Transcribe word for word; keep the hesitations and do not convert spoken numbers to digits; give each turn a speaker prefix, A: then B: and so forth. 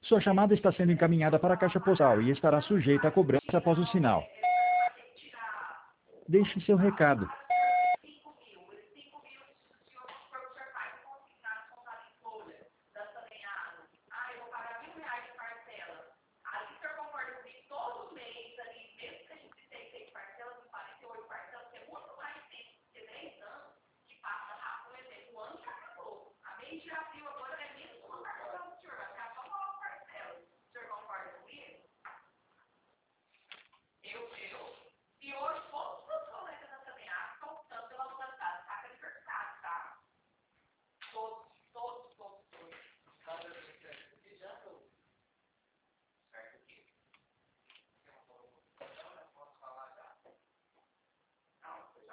A: Sua chamada está sendo encaminhada para a caixa postal e estará sujeita a cobrança após o sinal. Deixe seu recado.